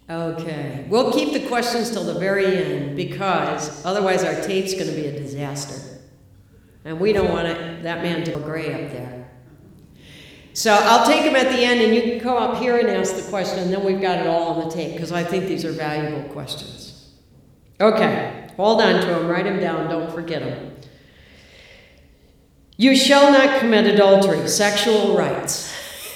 Okay. We'll keep the questions till the very end because otherwise our tape's going to be a disaster. And we don't want that man to go gray up there. So I'll take him at the end and you can come up here and ask the question and then we've got it all on the tape because I think these are valuable questions. Okay. Hold on to them. Write them down. Don't forget them. You shall not commit adultery. Sexual rights.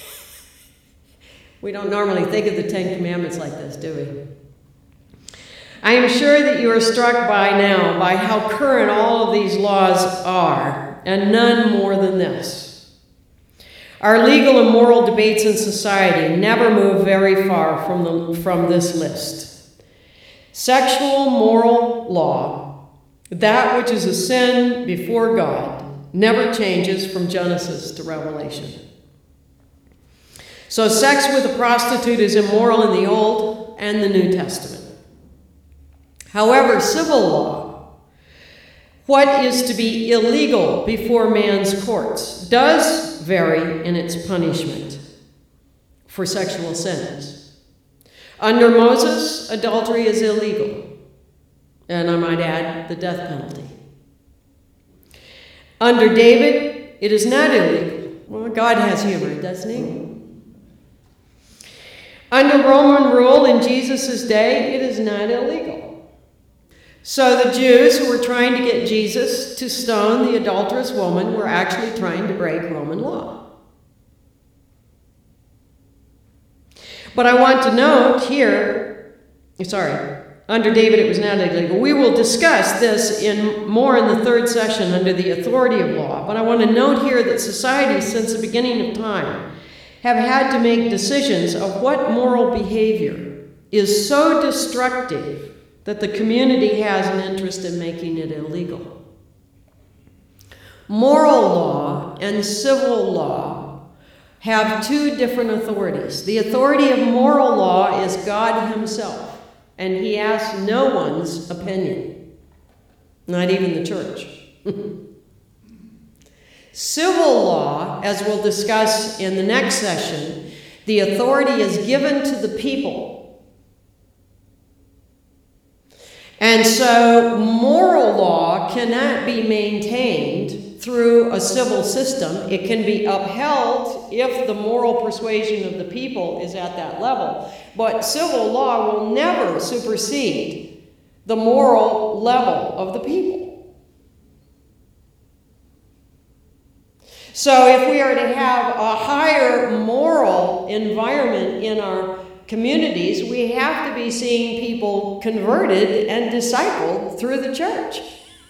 We don't normally think of the Ten Commandments like this, do we? I am sure that you are struck by now by how current all of these laws are, and none more than this. Our legal and moral debates in society never move very far from this list. Sexual moral law, that which is a sin before God, never changes from Genesis to Revelation. So sex with a prostitute is immoral in the Old and the New Testament. However, civil law, what is to be illegal before man's courts, does vary in its punishment for sexual sins. Under Moses, adultery is illegal, and I might add, the death penalty. Under David, it is not illegal. Well, God has humor, doesn't he? Under Roman rule in Jesus' day, it is not illegal. So the Jews who were trying to get Jesus to stone the adulterous woman were actually trying to break Roman law. But I want to note here, under David it was not illegal. We will discuss this more in the third session under the authority of law. But I want to note here that society since the beginning of time have had to make decisions of what moral behavior is so destructive that the community has an interest in making it illegal. Moral law and civil law have two different authorities. The authority of moral law is God himself, and he asks no one's opinion, not even the church. Civil law, as we'll discuss in the next session, the authority is given to the people. And so moral law cannot be maintained through a civil system. It can be upheld if the moral persuasion of the people is at that level. But civil law will never supersede the moral level of the people. So if we are to have a higher moral environment in our communities, we have to be seeing people converted and discipled through the church.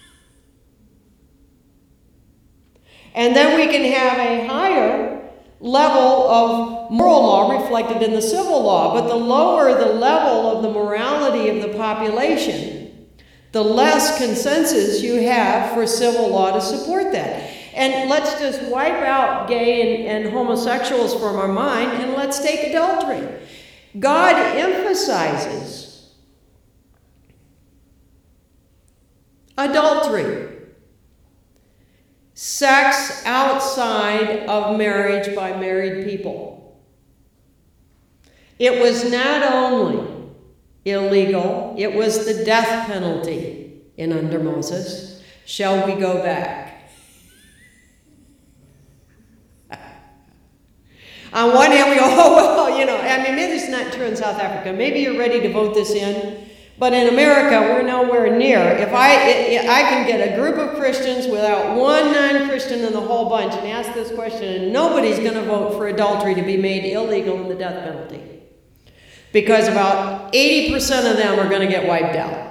And then we can have a higher level of moral law reflected in the civil law. But the lower the level of the morality of the population, the less consensus you have for civil law to support that. And let's just wipe out gay and homosexuals from our mind, and let's take adultery. God emphasizes adultery, sex outside of marriage by married people. It was not only illegal, it was the death penalty in under Moses. Shall we go back? On one hand, we go, maybe this is not true in South Africa. Maybe you're ready to vote this in. But in America, we're nowhere near. If I can get a group of Christians without one non-Christian in the whole bunch and ask this question, and nobody's going to vote for adultery to be made illegal in the death penalty. Because about 80% of them are going to get wiped out.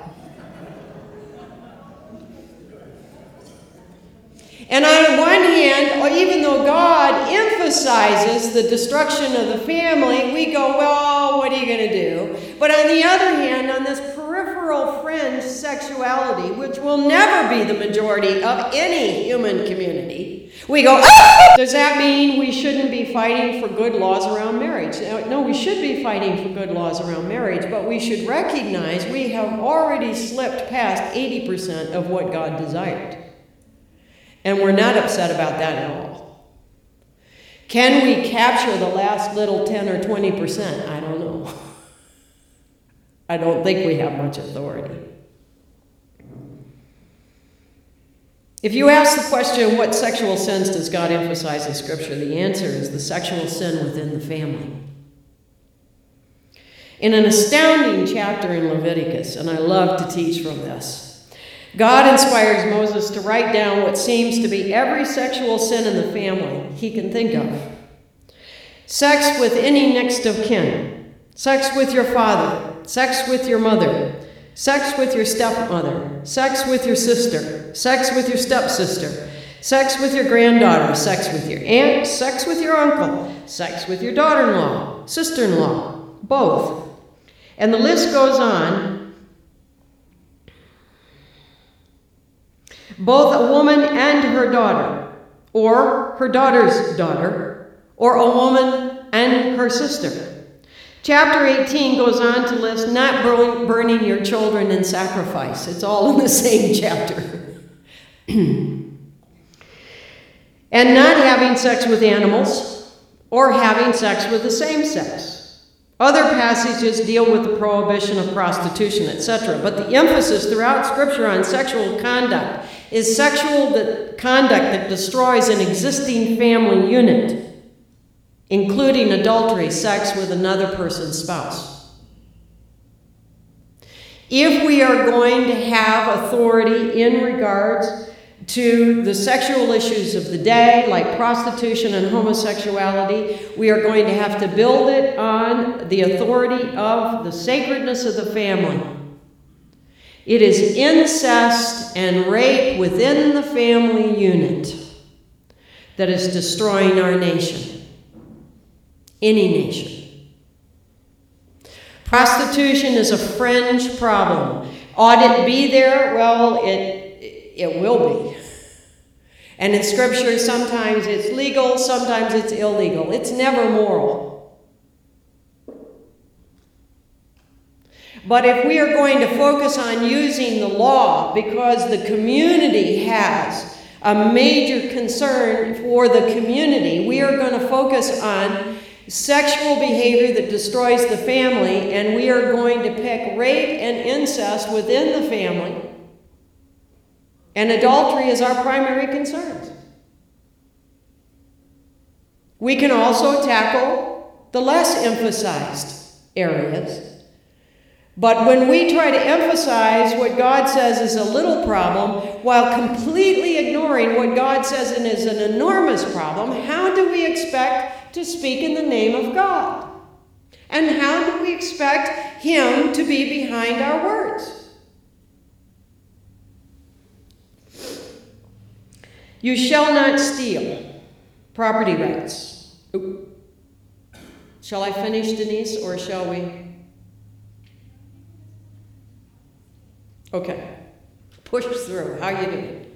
And on one hand, even though God emphasizes the destruction of the family, we go, well, what are you going to do? But on the other hand, on this peripheral fringe sexuality, which will never be the majority of any human community, we go, ah! Does that mean we shouldn't be fighting for good laws around marriage? No, we should be fighting for good laws around marriage, but we should recognize we have already slipped past 80% of what God desired. And we're not upset about that at all. Can we capture the last little 10 or 20%? I don't know. I don't think we have much authority. If you ask the question, what sexual sins does God emphasize in Scripture? The answer is the sexual sin within the family. In an astounding chapter in Leviticus, and I love to teach from this, God inspires Moses to write down what seems to be every sexual sin in the family he can think of. Sex with any next of kin, sex with your father, sex with your mother, sex with your stepmother, sex with your sister, sex with your stepsister, sex with your granddaughter, sex with your aunt, sex with your uncle, sex with your daughter-in-law, sister-in-law, both. And the list goes on. Both a woman and her daughter, or her daughter's daughter, or a woman and her sister. Chapter 18 goes on to list not burning your children in sacrifice. It's all in the same chapter. And not having sex with animals or having sex with the same sex. Other passages deal with the prohibition of prostitution, etc. But the emphasis throughout Scripture on sexual conduct is sexual conduct that destroys an existing family unit, including adultery, sex with another person's spouse. If we are going to have authority in regards to the sexual issues of the day, like prostitution and homosexuality, we are going to have to build it on the authority of the sacredness of the family. It is incest and rape within the family unit that is destroying our nation. Any nation. Prostitution is a fringe problem. Ought it be there? Well, it will be. And in Scripture, sometimes it's legal, sometimes it's illegal. It's never moral. But if we are going to focus on using the law because the community has a major concern for the community, we are going to focus on sexual behavior that destroys the family, and we are going to pick rape and incest within the family. And adultery is our primary concern. We can also tackle the less emphasized areas. But when we try to emphasize what God says is a little problem while completely ignoring what God says is an enormous problem, how do we expect to speak in the name of God? And how do we expect Him to be behind our words? You shall not steal. Property rights. Ooh. Shall I finish, Denise, or shall we? Okay. Push through. How are you doing?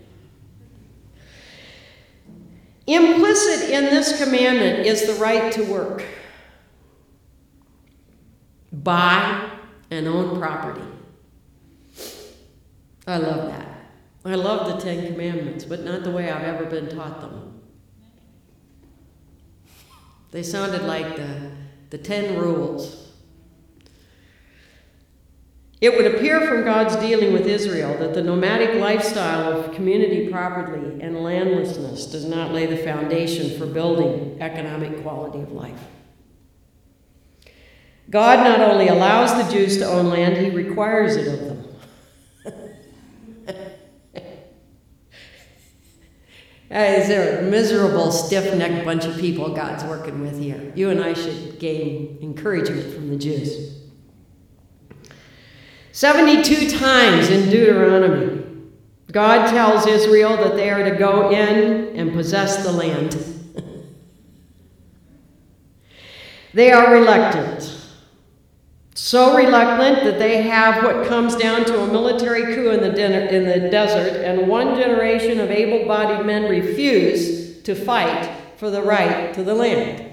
Implicit in this commandment is the right to work, buy, and own property. I love that. I love the Ten Commandments, but not the way I've ever been taught them. They sounded like the 10 rules. It would appear from God's dealing with Israel that the nomadic lifestyle of community property and landlessness does not lay the foundation for building economic quality of life. God not only allows the Jews to own land, He requires it of them. They're a miserable, stiff-necked bunch of people God's working with here. You and I should gain encouragement from the Jews. 72 times in Deuteronomy, God tells Israel that they are to go in and possess the land. They are reluctant. So reluctant that they have what comes down to a military coup in the desert, and one generation of able-bodied men refuse to fight for the right to the land.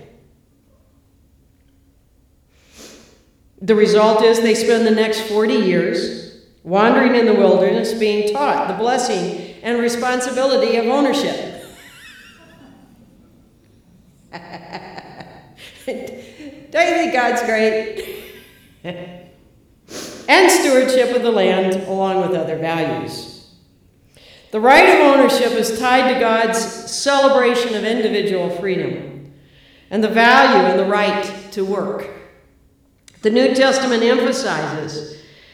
The result is they spend the next 40 years wandering in the wilderness, being taught the blessing and responsibility of ownership. Don't you think God's great? and stewardship of the land along with other values. The right of ownership is tied to God's celebration of individual freedom and the value and the right to work. The New Testament emphasis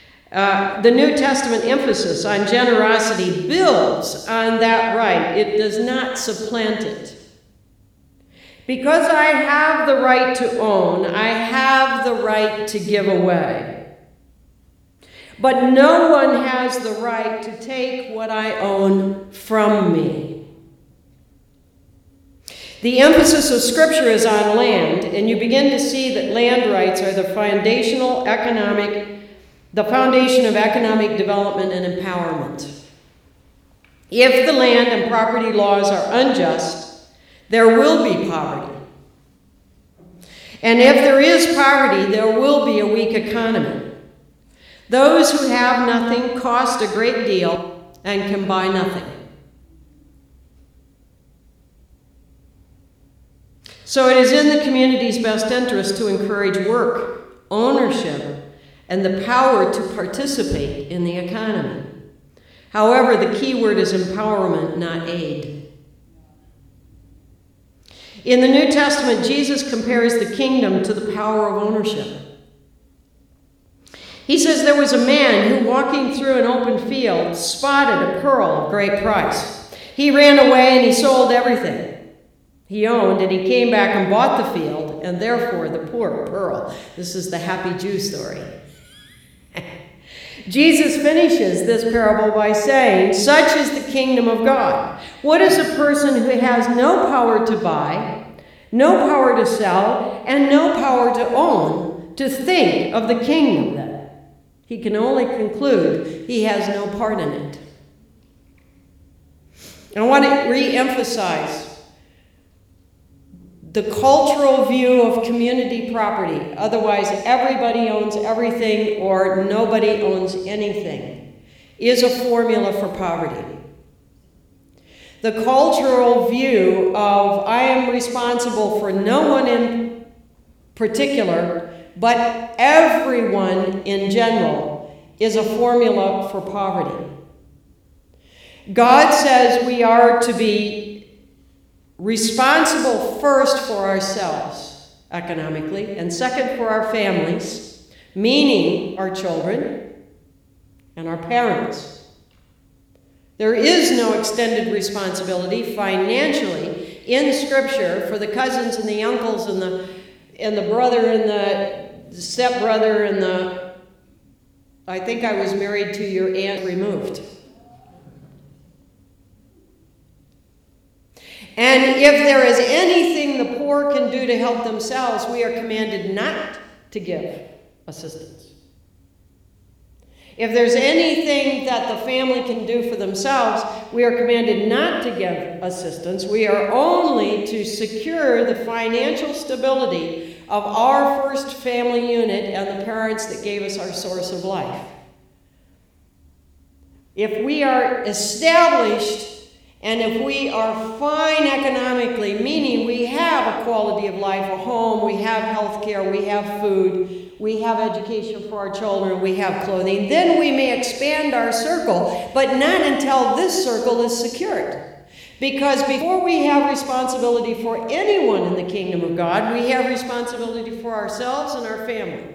on generosity builds on that right. It does not supplant it. Because I have the right to own, I have the right to give away. But no one has the right to take what I own from me. The emphasis of Scripture is on land, and you begin to see that land rights are the foundation of economic development and empowerment. If the land and property laws are unjust, there will be poverty. And if there is poverty, there will be a weak economy. Those who have nothing cost a great deal and can buy nothing. So it is in the community's best interest to encourage work, ownership, and the power to participate in the economy. However, the key word is empowerment, not aid. In the New Testament, Jesus compares the kingdom to the power of ownership. He says there was a man who, walking through an open field, spotted a pearl of great price. He ran away and he sold everything he owned, and he came back and bought the field, and therefore the poor pearl. This is the happy Jew story. Jesus finishes this parable by saying, "Such is the kingdom of God. What is a person who has no power to buy, no power to sell, and no power to own, to think of the kingdom then? He can only conclude he has no part in it." And I want to re-emphasize the cultural view of community property. Otherwise, everybody owns everything or nobody owns anything, is a formula for poverty. The cultural view of I am responsible for no one in particular, but everyone in general, is a formula for poverty. God says we are to be responsible first for ourselves economically, and second for our families, meaning our children and our parents. There is no extended responsibility financially in Scripture for the cousins and the uncles and the brother and the stepbrother and I think I was married to your aunt removed. And if there is anything the poor can do to help themselves, we are commanded not to give assistance. If there's anything that the family can do for themselves, we are commanded not to give assistance. We are only to secure the financial stability of our first family unit and the parents that gave us our source of life. If we are established and if we are fine economically, meaning we have a quality of life, a home, we have health care, we have food, we have education for our children, we have clothing, then we may expand our circle, but not until this circle is secured. Because before we have responsibility for anyone in the kingdom of God, we have responsibility for ourselves and our family.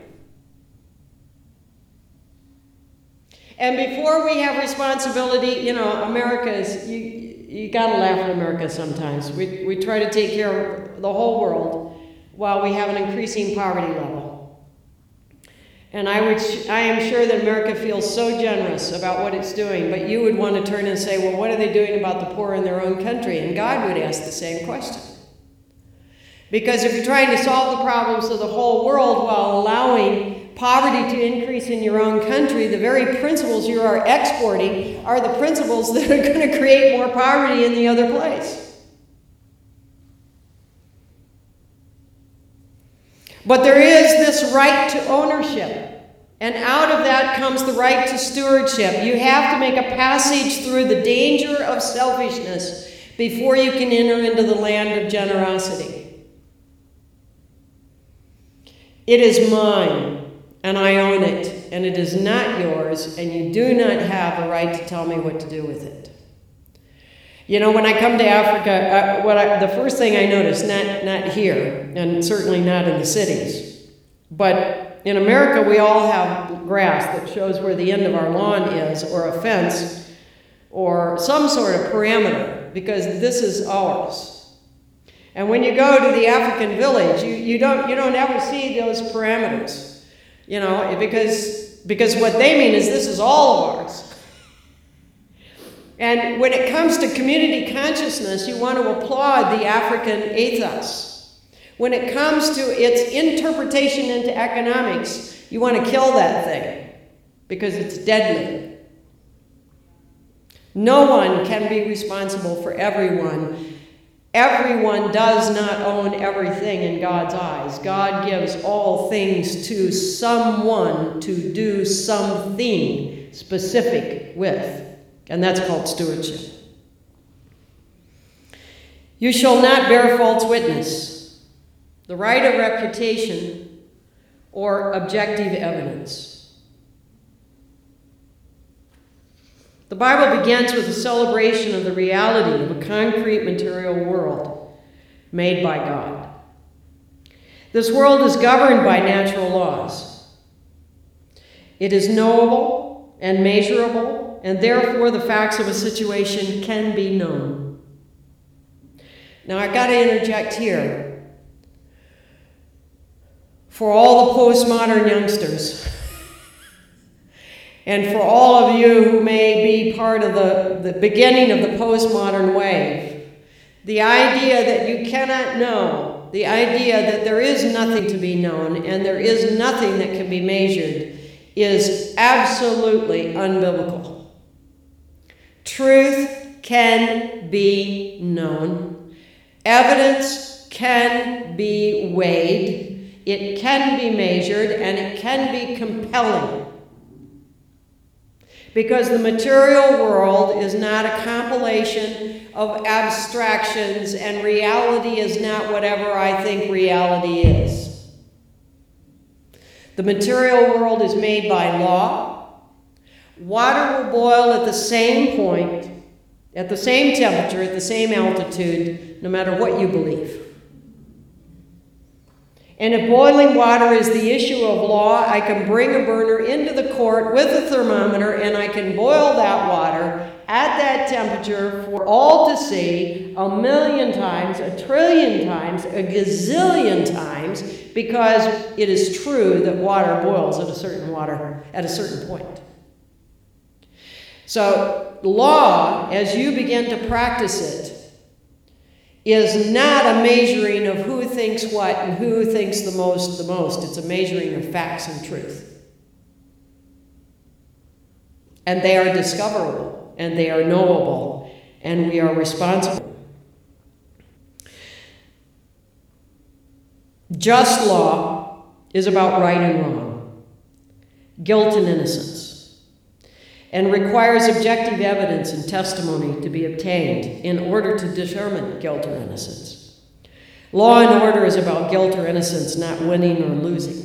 And before we have responsibility, America is, you gotta laugh at America sometimes. We try to take care of the whole world while we have an increasing poverty level. And I am sure that America feels so generous about what it's doing, but you would want to turn and say, well, what are they doing about the poor in their own country? And God would ask the same question. Because if you're trying to solve the problems of the whole world while allowing poverty to increase in your own country, the very principles you are exporting are the principles that are going to create more poverty in the other place. But there is this right to ownership, and out of that comes the right to stewardship. You have to make a passage through the danger of selfishness before you can enter into the land of generosity. It is mine. and I own it, and it is not yours, and you do not have a right to tell me what to do with it. You know, when I come to Africa, the first thing I notice, not here, and certainly not in the cities, but in America we all have grass that shows where the end of our lawn is, or a fence, or some sort of parameter, because this is ours. And when you go to the African village, you don't ever see those parameters, you know, because what they mean is this is all of ours. And when it comes to community consciousness, you want to applaud the African ethos. When it comes to its interpretation into economics, you want to kill that thing because it's deadly. No one can be responsible for everyone. Everyone does not own everything in God's eyes. God gives all things to someone to do something specific with. And that's called stewardship. You shall not bear false witness, the right of reputation, or objective evidence. The Bible begins with a celebration of the reality of a concrete material world made by God. This world is governed by natural laws. It is knowable and measurable, and therefore the facts of a situation can be known. Now I've got to interject here. For all the postmodern youngsters, and for all of you who may be part of the beginning of the postmodern wave, the idea that you cannot know, the idea that there is nothing to be known and there is nothing that can be measured is absolutely unbiblical. Truth can be known. Evidence can be weighed. It can be measured, and it can be compelling. Because the material world is not a compilation of abstractions, and reality is not whatever I think reality is. The material world is made by law. Water will boil at the same point, at the same temperature, at the same altitude, no matter what you believe. And if boiling water is the issue of law, I can bring a burner into the court with a thermometer, and I can boil that water at that temperature for all to see 1,000,000 times, 1,000,000,000,000 times, a gazillion times, because it is true that water boils at a certain point. So law, as you begin to practice it, is not a measuring of who thinks what and who thinks the most. It's a measuring of facts and truth. And they are discoverable, and they are knowable, and we are responsible. Just law is about right and wrong, guilt and innocence, and requires objective evidence and testimony to be obtained in order to determine guilt or innocence. Law and order is about guilt or innocence, not winning or losing.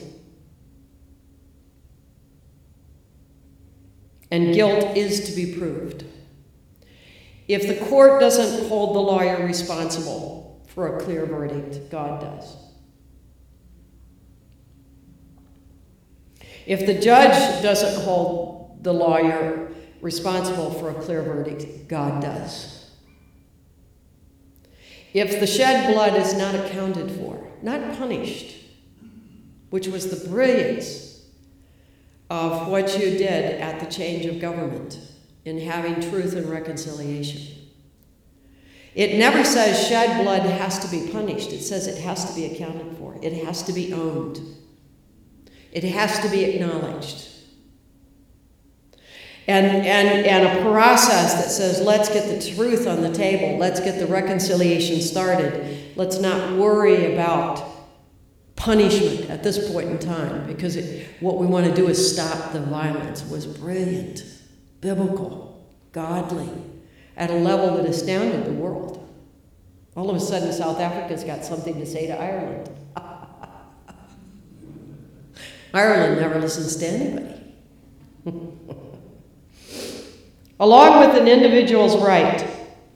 And guilt is to be proved. If the court doesn't hold the lawyer responsible for a clear verdict, God does. If the judge doesn't hold the lawyer responsible for a clear verdict, God does. If the shed blood is not accounted for, not punished, which was the brilliance of what you did at the change of government in having truth and reconciliation. It never says shed blood has to be punished. It says it has to be accounted for. It has to be owned. It has to be acknowledged. And a process that says, let's get the truth on the table. Let's get the reconciliation started. Let's not worry about punishment at this point in time, because what we want to do is stop the violence. Was brilliant, biblical, godly, at a level that astounded the world. All of a sudden, South Africa's got something to say to Ireland. Ireland never listens to anybody. Along with an individual's right.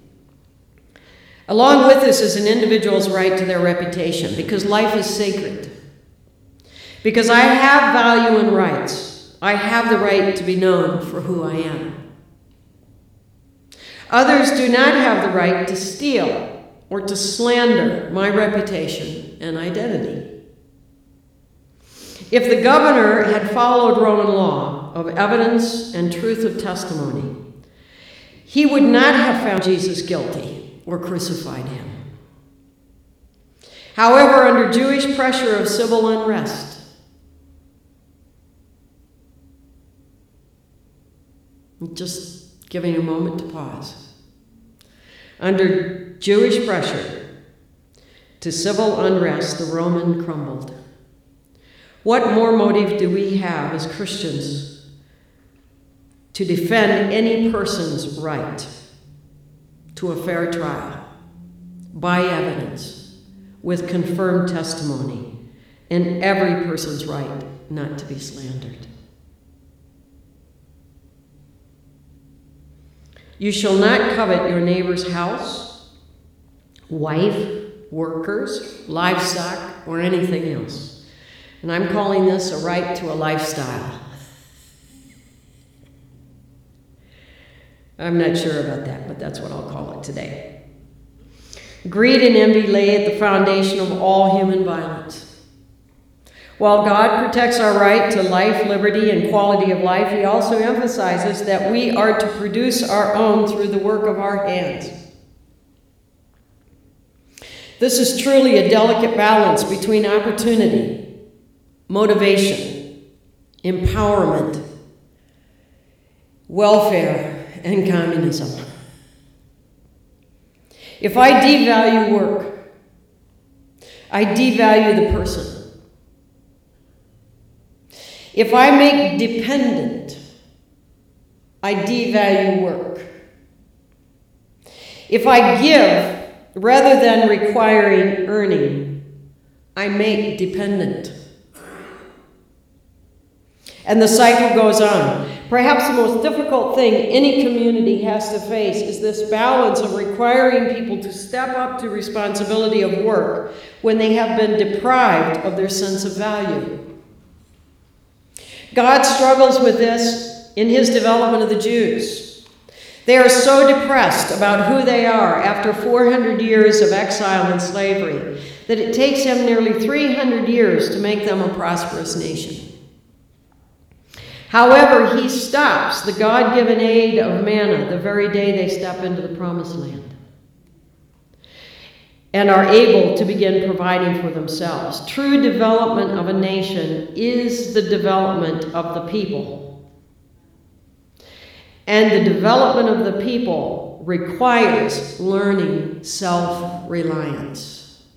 Along with this is an individual's right to their reputation, because life is sacred. Because I have value and rights. I have the right to be known for who I am. Others do not have the right to steal or to slander my reputation and identity. If the governor had followed Roman law of evidence and truth of testimony, he would not have found Jesus guilty or crucified him. However, under Jewish pressure of civil unrest, just giving a moment to pause. Under Jewish pressure to civil unrest, the Roman crumbled. What more motive do we have as Christians to defend any person's right to a fair trial by evidence with confirmed testimony, and every person's right not to be slandered? You shall not covet your neighbor's house, wife, workers, livestock, or anything else. And I'm calling this a right to a lifestyle. I'm not sure about that, but that's what I'll call it today. Greed and envy lay at the foundation of all human violence. While God protects our right to life, liberty, and quality of life, he also emphasizes that we are to produce our own through the work of our hands. This is truly a delicate balance between opportunity, motivation, empowerment, welfare, and communism. If I devalue work, I devalue the person. If I make dependent, I devalue work. If I give rather than requiring earning, I make dependent. And the cycle goes on. Perhaps the most difficult thing any community has to face is this balance of requiring people to step up to responsibility of work when they have been deprived of their sense of value. God struggles with this in his development of the Jews. They are so depressed about who they are after 400 years of exile and slavery that it takes him nearly 300 years to make them a prosperous nation. However, he stops the God-given aid of manna the very day they step into the promised land and are able to begin providing for themselves. True development of a nation is the development of the people. And the development of the people requires learning self-reliance.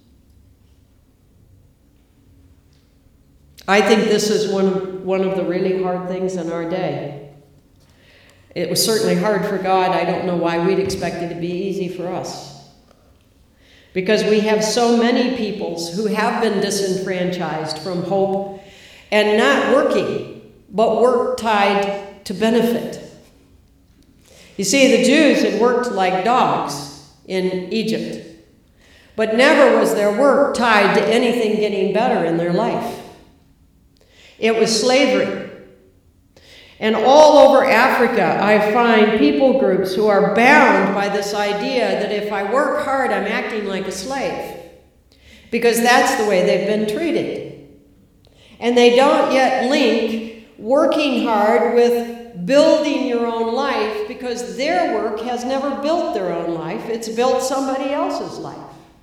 I think this is one of the really hard things in our day. It was certainly hard for God. I don't know why we'd expect it to be easy for us. Because we have so many peoples who have been disenfranchised from hope and not working, but work tied to benefit. You see, the Jews had worked like dogs in Egypt, but never was their work tied to anything getting better in their life. It was slavery. And all over Africa, I find people groups who are bound by this idea that if I work hard, I'm acting like a slave, because that's the way they've been treated. And they don't yet link working hard with building your own life, because their work has never built their own life. It's built somebody else's life.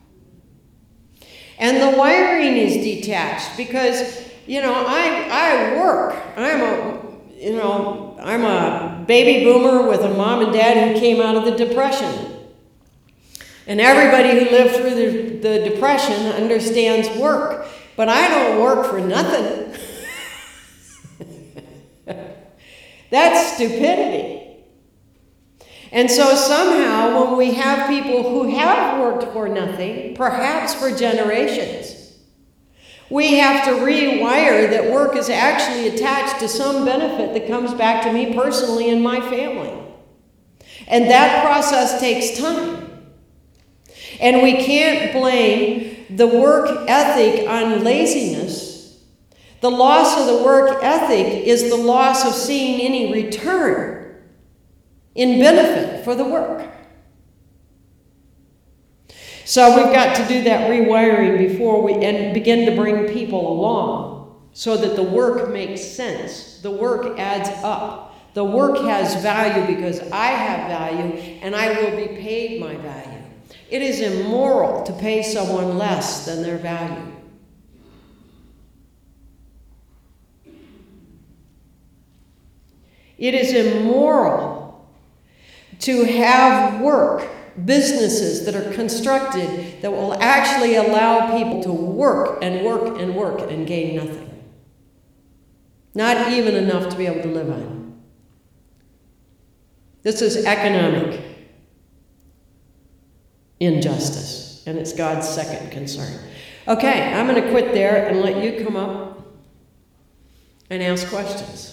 And the wiring is detached because, I work. I'm a baby boomer with a mom and dad who came out of the Depression. And everybody who lived through the Depression understands work. But I don't work for nothing. That's stupidity. And so somehow when we have people who have worked for nothing, perhaps for generations, We have to rewire that work is actually attached to some benefit that comes back to me personally and my family. And that process takes time. And we can't blame the work ethic on laziness. The loss of the work ethic is the loss of seeing any return in benefit for the work. So we've got to do that rewiring before we begin to bring people along so that the work makes sense. The work adds up. The work has value because I have value and I will be paid my value. It is immoral to pay someone less than their value. It is immoral to have work, businesses that are constructed that will actually allow people to work and work and work and gain nothing. Not even enough to be able to live on. This is economic injustice, and it's God's second concern. Okay, I'm going to quit there and let you come up and ask questions.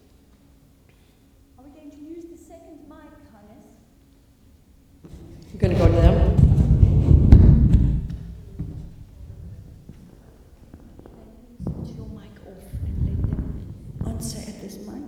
I'm going to go to them. Switch your mic off and let them answer at this mic.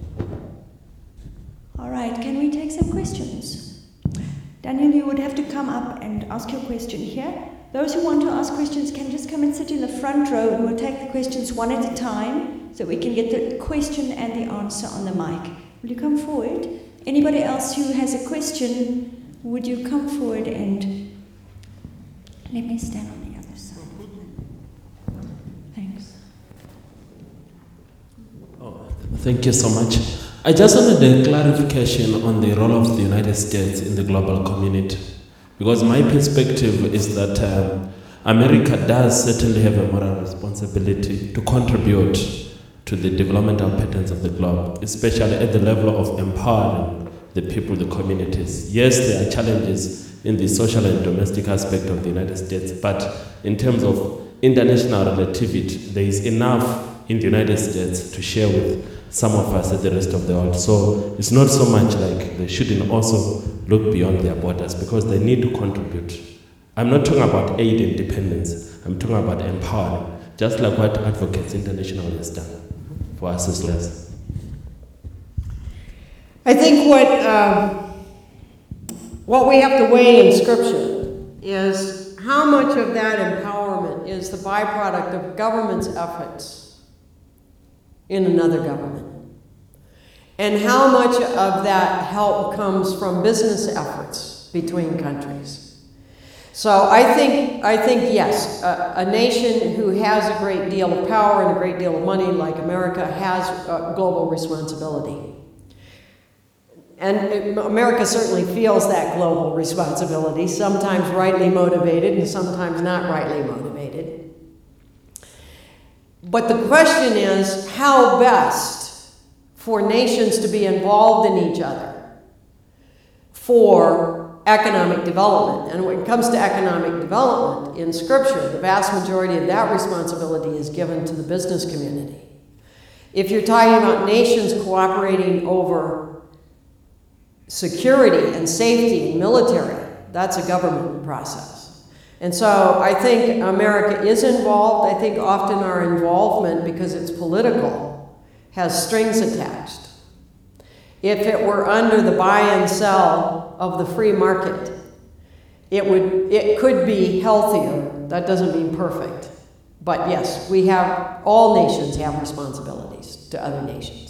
All right, can we take some questions? Daniel, you would have to come up and ask your question here. Those who want to ask questions can just come and sit in the front row and we'll take the questions one at a time so we can get the question and the answer on the mic. Will you come forward? Anybody else who has a question, would you come forward and let me stand on the other side. Thanks. Oh, thank you so much. I just wanted a clarification on the role of the United States in the global community. Because my perspective is that America does certainly have a moral responsibility to contribute to the developmental patterns of the globe, especially at the level of empowering the people, the communities. Yes, there are challenges in the social and domestic aspect of the United States, but in terms of international relativity, there is enough in the United States to share with some of us and the rest of the world. So it's not so much like they shouldn't also look beyond their borders because they need to contribute. I'm not talking about aid and dependence, I'm talking about empowering, just like what Advocates International has done for us as less. I think what we have to weigh in Scripture is how much of that empowerment is the byproduct of government's efforts in another government, and how much of that help comes from business efforts between countries. So I think yes, a nation who has a great deal of power and a great deal of money like America has a global responsibility. And America certainly feels that global responsibility, sometimes rightly motivated and sometimes not rightly motivated. But the question is how best for nations to be involved in each other for economic development. And when it comes to economic development in Scripture, the vast majority of that responsibility is given to the business community. If you're talking about nations cooperating over security and safety and military, that's a government process. And so I think America is involved. I think often our involvement, because it's political, has strings attached. If it were under the buy and sell of the free market, it could be healthier. That doesn't mean perfect. But yes, all nations have responsibilities to other nations.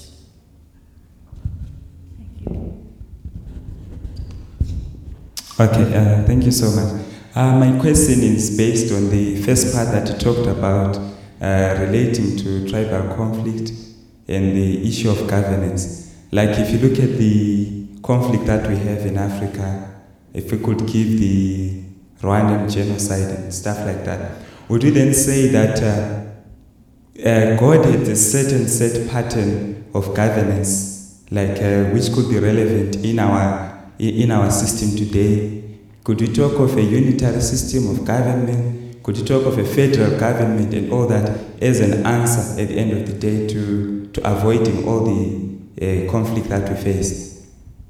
Okay, thank you so much. My question is based on the first part that you talked about relating to tribal conflict and the issue of governance. Like if you look at the conflict that we have in Africa, if we could give the Rwandan genocide and stuff like that, would we then say that God had a certain set pattern of governance, like which could be relevant in our system today? Could we talk of a unitary system of government? Could you talk of a federal government and all that as an answer at the end of the day to avoiding all the conflict that we face?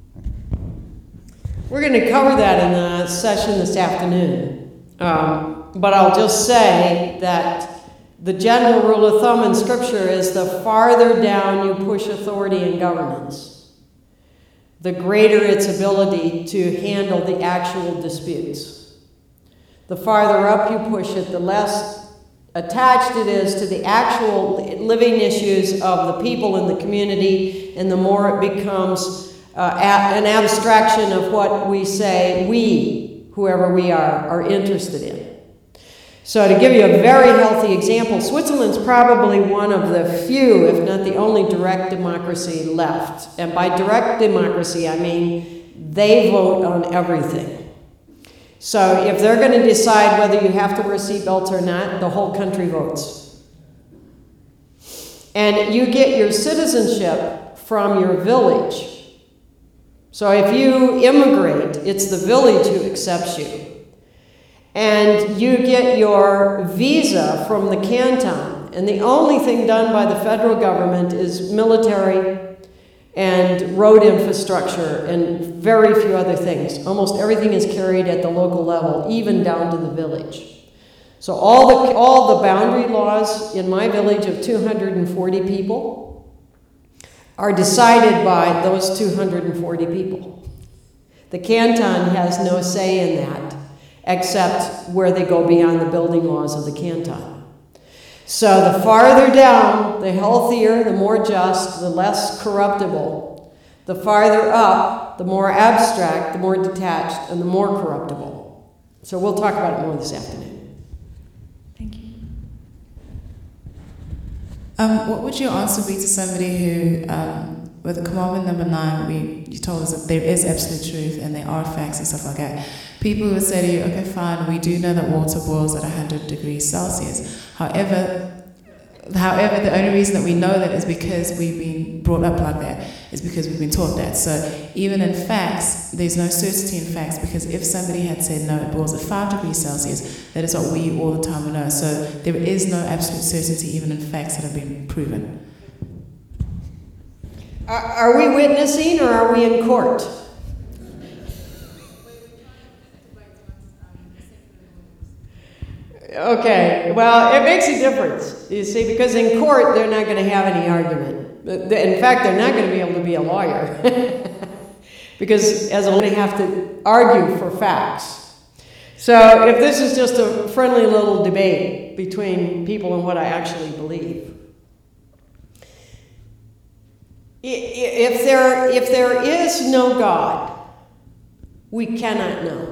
We're going to cover that in the session this afternoon. But I'll just say that the general rule of thumb in Scripture is the farther down you push authority in governance, the greater its ability to handle the actual disputes. The farther up you push it, the less attached it is to the actual living issues of the people in the community, and the more it becomes an abstraction of what we say we, whoever we are interested in. So to give you a very healthy example, Switzerland's probably one of the few, if not the only direct democracy left. And by direct democracy, I mean they vote on everything. So if they're going to decide whether you have to wear seatbelts or not, the whole country votes. And you get your citizenship from your village. So if you immigrate, it's the village who accepts you. And you get your visa from the canton. And the only thing done by the federal government is military and road infrastructure and very few other things. Almost everything is carried at the local level, even down to the village. So all the boundary laws in my village of 240 people are decided by those 240 people. The canton has no say in that, except where they go beyond the building laws of the canton. So the farther down, the healthier, the more just, the less corruptible. The farther up, the more abstract, the more detached, and the more corruptible. So we'll talk about it more this afternoon. Thank you. What would your answer be to somebody who, with the commandment number 9, you told us that there is absolute truth and there are facts and stuff like that. People would say to you, okay, fine, we do know that water boils at 100 degrees Celsius. However, the only reason that we know that is because we've been brought up like that, is because we've been taught that. So even in facts, there's no certainty in facts, because if somebody had said, no, it boils at 5 degrees Celsius, that is what we all the time know. So there is no absolute certainty even in facts that have been proven. Are we witnessing or are we in court? Okay, well, it makes a difference, you see, because in court they're not going to have any argument. In fact, they're not going to be able to be a lawyer because as a lawyer they have to argue for facts. So if this is just a friendly little debate between people and what I actually believe, if there is no God, we cannot know.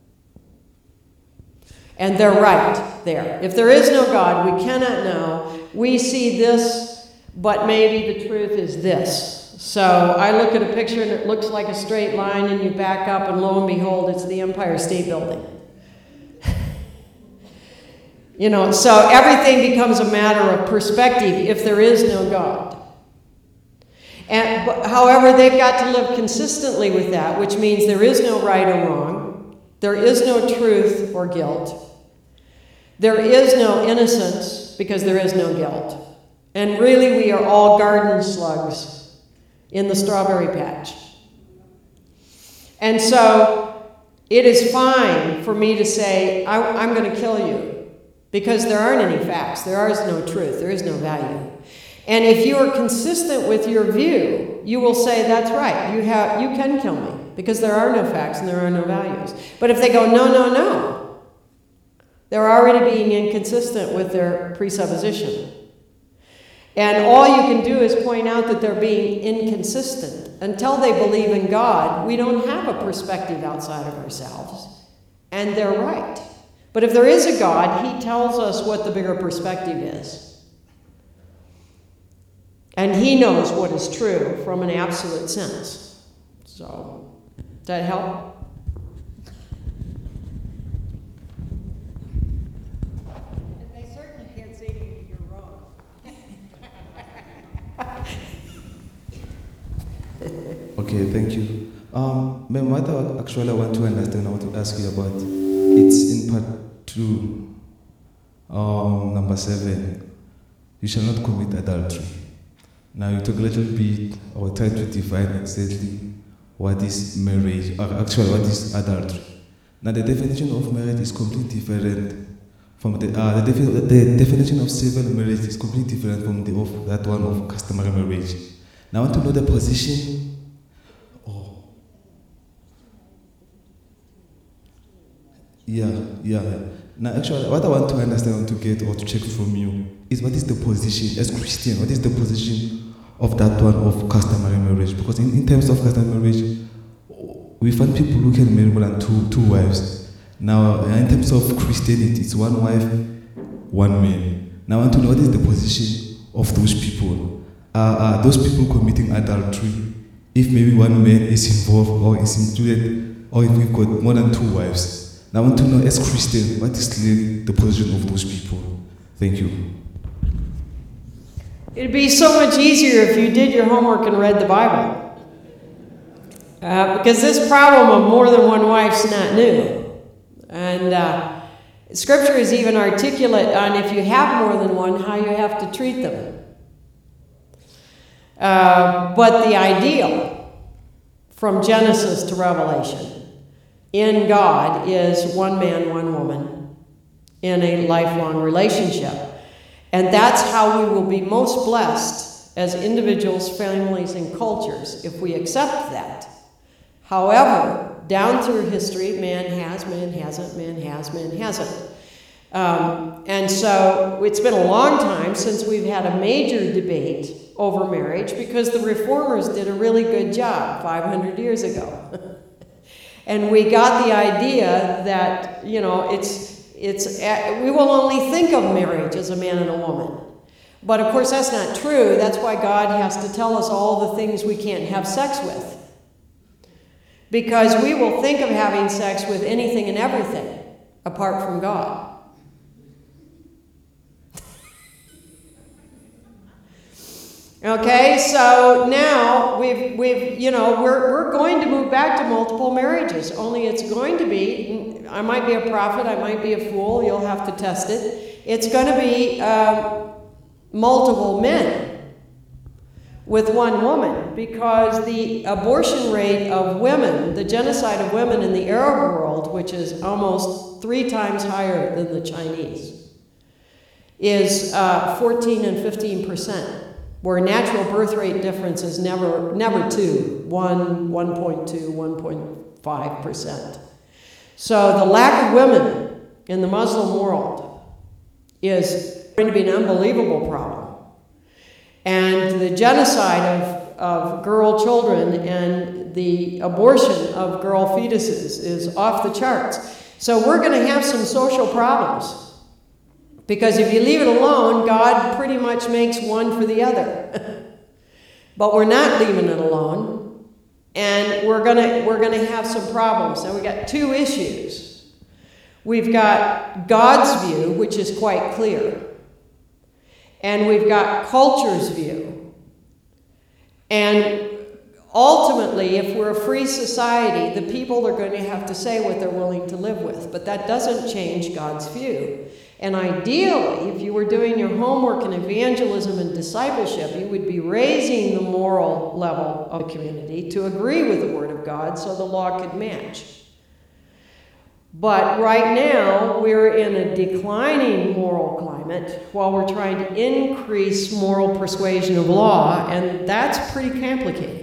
And they're right there. If there is no God, we cannot know. We see this, but maybe the truth is this. So I look at a picture and it looks like a straight line, and you back up and lo and behold, it's the Empire State Building. You know, so everything becomes a matter of perspective if there is no God. However, they've got to live consistently with that, which means there is no right or wrong. There is no truth or guilt. There is no innocence because there is no guilt. And really, we are all garden slugs in the strawberry patch. And so it is fine for me to say, I'm going to kill you, because there aren't any facts. There is no truth. There is no value. And if you are consistent with your view, you will say, that's right, you can kill me, because there are no facts and there are no values. But if they go, no, no, no, they're already being inconsistent with their presupposition. And all you can do is point out that they're being inconsistent. Until they believe in God, we don't have a perspective outside of ourselves. And they're right. But if there is a God, He tells us what the bigger perspective is. And He knows what is true from an absolute sense. So, does that help? They certainly can't say to you, you're wrong. Okay, thank you. Ma'am, what actually I want to understand, I want to ask you about, it's in part 2, Number 7, you shall not commit adultery. Now you talk a little bit, or try to define exactly what is marriage, or actually what is adultery. Now the definition of marriage is completely different from the definition of civil marriage is completely different from that one of customary marriage. Now I want to know the position. Yeah. Now actually what I want to understand, want to get or to check from you is what is the position as Christian, what is the position of that one of customary marriage? Because in terms of customary marriage, we find people who can marry more than two wives. Now in terms of Christianity, it's one wife, one man. Now I want to know what is the position of those people. Are those people committing adultery if maybe one man is involved or is included, or if we've got more than 2 wives? Now I want to know as Christian, what is the position of those people? Thank you. It'd be so much easier if you did your homework and read the Bible. Because this problem of more than one wife's not new. And Scripture is even articulate on if you have more than one, how you have to treat them. But the ideal from Genesis to Revelation in God is one man, one woman in a lifelong relationship. And that's how we will be most blessed as individuals, families, and cultures if we accept that. However, down through history, man has, man hasn't, man has, man hasn't. And so it's been a long time since we've had a major debate over marriage because the reformers did a really good job 500 years ago. And we got the idea that, we will only think of marriage as a man and a woman. But of course that's not true. That's why God has to tell us all the things we can't have sex with. Because we will think of having sex with anything and everything apart from God. Okay, so now we're going to move back to multiple marriages. Only it's going to be, I might be a prophet, I might be a fool, you'll have to test it. It's going to be multiple men with one woman, because the abortion rate of women, the genocide of women in the Arab world, which is almost 3 times higher than the Chinese, is 14 and 15%. Where natural birth rate difference is never 2, 1, 1.2, 1.5%. So the lack of women in the Muslim world is going to be an unbelievable problem. And the genocide of girl children and the abortion of girl fetuses is off the charts. So we're going to have some social problems. Because if you leave it alone, God pretty much makes one for the other. But we're not leaving it alone, and we're gonna have some problems. Now we got 2 issues. We've got God's view, which is quite clear, and we've got culture's view. And ultimately, if we're a free society, the people are going to have to say what they're willing to live with. But that doesn't change God's view. And ideally, if you were doing your homework in evangelism and discipleship, you would be raising the moral level of the community to agree with the Word of God so the law could match. But right now, we're in a declining moral climate while we're trying to increase moral persuasion of law, and that's pretty complicated.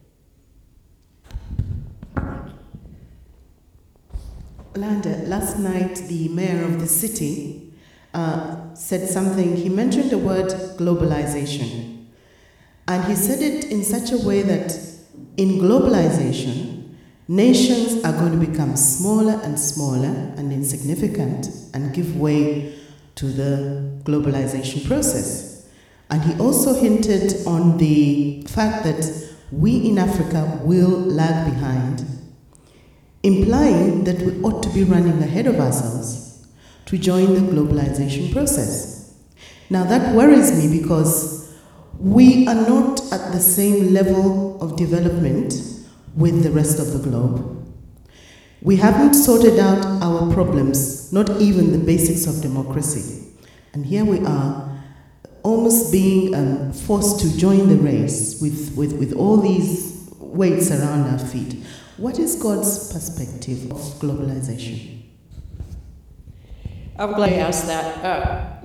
Landa, last night the mayor of the city said something. He mentioned the word globalization. And he said it in such a way that in globalization, nations are going to become smaller and smaller and insignificant and give way to the globalization process. And he also hinted on the fact that we in Africa will lag behind, implying that we ought to be running ahead of ourselves to join the globalization process. Now that worries me because we are not at the same level of development with the rest of the globe. We haven't sorted out our problems, not even the basics of democracy. And here we are, almost being forced to join the race with all these weights around our feet. What is God's perspective of globalization? I'm glad you asked that.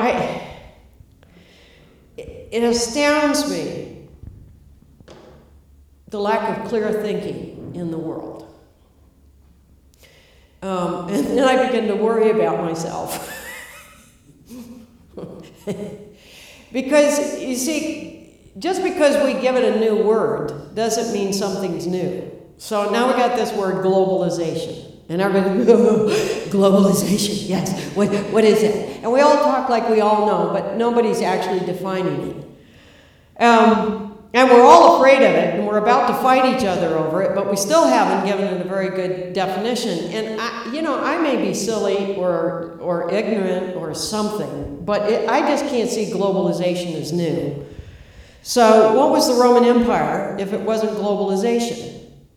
It astounds me, the lack of clear thinking in the world. And then I begin to worry about myself. Because, you see, just because we give it a new word doesn't mean something's new. So now we got this word globalization. And everybody, globalization, yes. What is it? And we all talk like we all know, but nobody's actually defining it. And we're all afraid of it, and we're about to fight each other over it, but we still haven't given it a very good definition. And I may be silly or ignorant or something, but I just can't see globalization as new. So what was the Roman Empire if it wasn't globalization?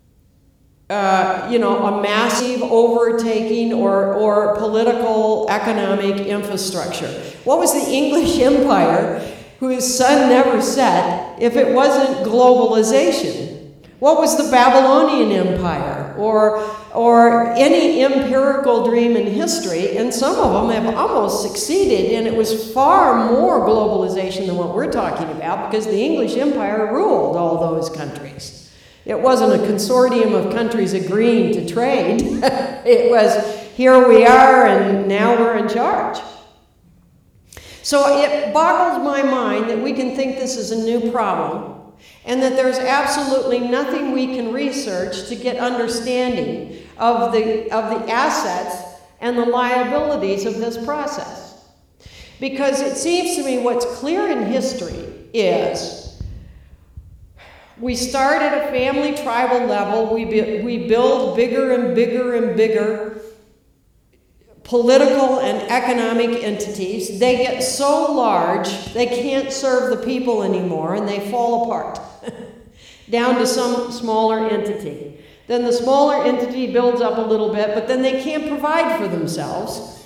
A massive overtaking or political economic infrastructure. What was the English Empire, whose sun never set, if it wasn't globalization? What was the Babylonian Empire or any empirical dream in history? And some of them have almost succeeded, and it was far more globalization than what we're talking about, because the English Empire ruled all those countries. It wasn't a consortium of countries agreeing to trade. It was, here we are, and now we're in charge. So it boggles my mind that we can think this is a new problem, and that there's absolutely nothing we can research to get understanding of the assets and the liabilities of this process. Because it seems to me what's clear in history is we start at a family tribal level, we build bigger and bigger and bigger political and economic entities. They get so large, they can't serve the people anymore, and they fall apart down to some smaller entity. Then the smaller entity builds up a little bit, but then they can't provide for themselves.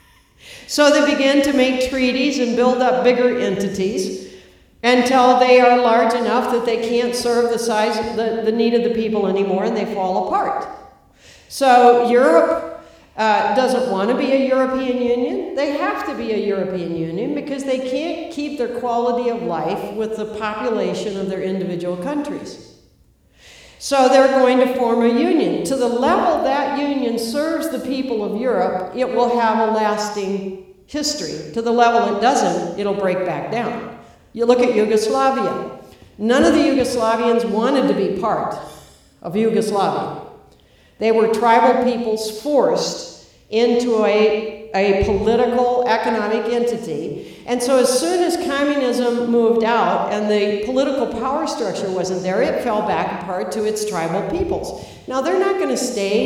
So they begin to make treaties and build up bigger entities until they are large enough that they can't serve the need of the people anymore, and they fall apart. So Europe doesn't want to be a European Union. They have to be a European Union because they can't keep their quality of life with the population of their individual countries. So they're going to form a union. To the level that union serves the people of Europe, it will have a lasting history. To the level it doesn't, it'll break back down. You look at Yugoslavia. None of the Yugoslavians wanted to be part of Yugoslavia. They were tribal peoples forced into a political, economic entity. And so as soon as communism moved out and the political power structure wasn't there, it fell back apart to its tribal peoples. Now, they're not going to stay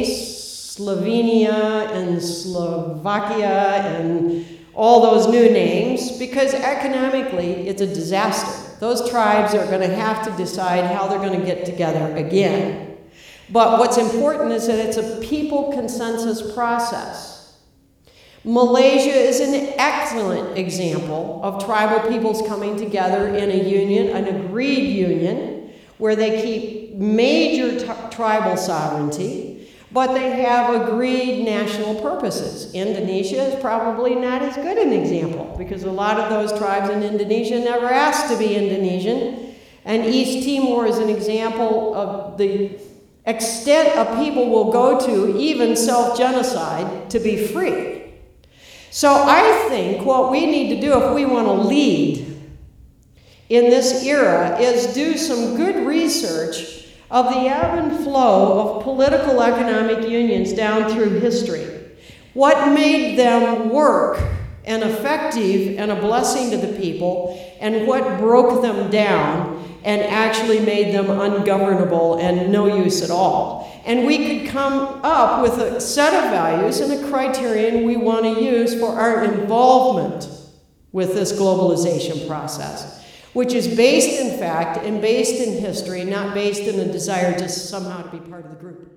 Slovenia and Slovakia and all those new names, because economically it's a disaster. Those tribes are going to have to decide how they're going to get together again. But what's important is that it's a people consensus process. Malaysia is an excellent example of tribal peoples coming together in a union, an agreed union, where they keep major tribal sovereignty, but they have agreed national purposes. Indonesia is probably not as good an example, because a lot of those tribes in Indonesia never asked to be Indonesian. And East Timor is an example of the extent a people will go to, even self-genocide, to be free. So I think what we need to do if we want to lead in this era is do some good research of the ebb and flow of political economic unions down through history. What made them work and effective and a blessing to the people, and what broke them down and actually made them ungovernable and no use at all. And we could come up with a set of values and a criterion we want to use for our involvement with this globalization process, which is based in fact and based in history, not based in a desire just somehow to be part of the group.